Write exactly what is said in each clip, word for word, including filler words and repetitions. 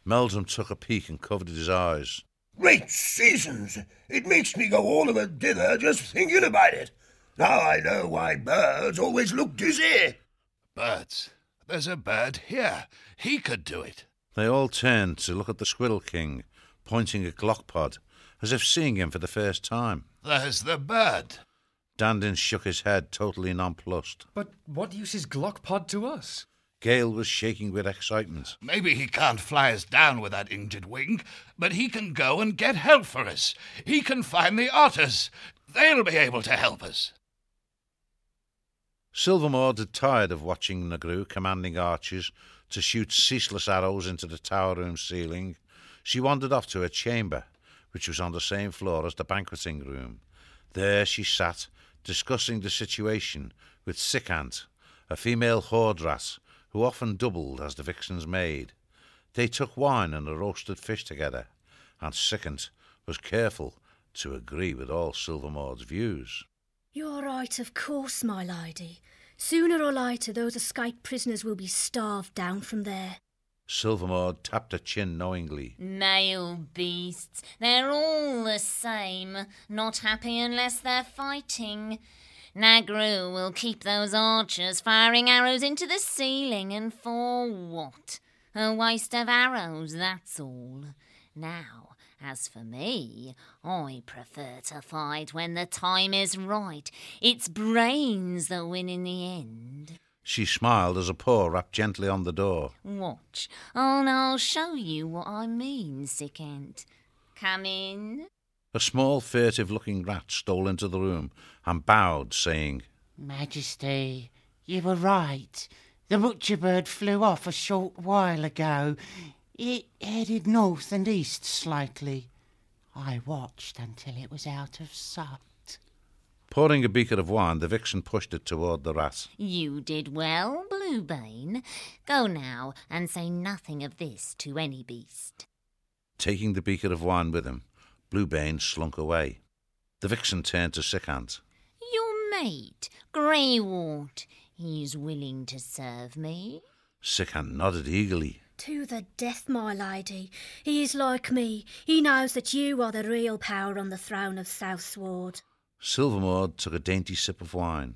Meldrum took a peek and covered his eyes. Great seasons! It makes me go all of a dither just thinking about it. Now I know why birds always look dizzy. Birds? There's a bird here. He could do it. They all turned to look at the Squirrel King, pointing at Glockpod, as if seeing him for the first time. There's the bird. Dandin shook his head, totally nonplussed. But what use is Glockpod to us? Gale was shaking with excitement. Maybe he can't fly us down with that injured wing, but he can go and get help for us. He can find the otters. They'll be able to help us. Silvermord had tired of watching Nagru commanding archers to shoot ceaseless arrows into the tower room ceiling. She wandered off to her chamber, which was on the same floor as the banqueting room. There she sat, discussing the situation with Sickant, a female hoardrat who often doubled as the vixen's maid. They took wine and a roasted fish together, and Sickant was careful to agree with all Silvermord's views. You're right, of course, my lady. Sooner or later, those escaped prisoners will be starved down from there. Silvermord tapped her chin knowingly. Male beasts, they're all the same. Not happy unless they're fighting. Nagru will keep those archers firing arrows into the ceiling, and for what? A waste of arrows, that's all. Now, as for me, I prefer to fight when the time is right. It's brains that win in the end. She smiled as a paw rapped gently on the door. Watch, and I'll show you what I mean, Sickant. Come in. A small, furtive-looking rat stole into the room and bowed, saying, Majesty, you were right. The butcher bird flew off a short while ago. It headed north and east slightly. I watched until it was out of sight. Pouring a beaker of wine, the vixen pushed it toward the rat. You did well, Bluebane. Go now and say nothing of this to any beast. Taking the beaker of wine with him, Bluebane slunk away. The vixen turned to Sickant. Your mate, Greywort, he's willing to serve me. Sickant nodded eagerly. To the death, my lady. He is like me. He knows that you are the real power on the throne of Southsword. Silvermord took a dainty sip of wine.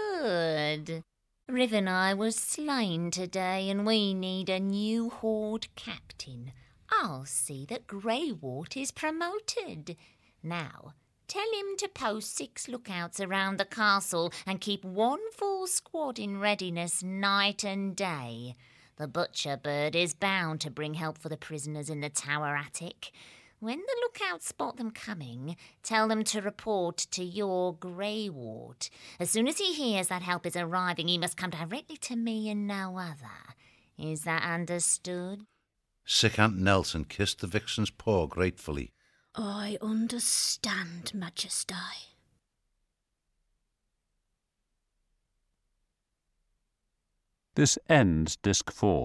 Good. Riveneye was slain today, and we need a new horde captain. I'll see that Greywort is promoted. Now, tell him to post six lookouts around the castle and keep one full squad in readiness night and day. The butcher bird is bound to bring help for the prisoners in the tower attic. When the lookouts spot them coming, tell them to report to your Greywort. As soon as he hears that help is arriving, he must come directly to me and no other. Is that understood? Sickant knelt and kissed the vixen's paw gratefully. I understand, Majesty. This ends Disc four.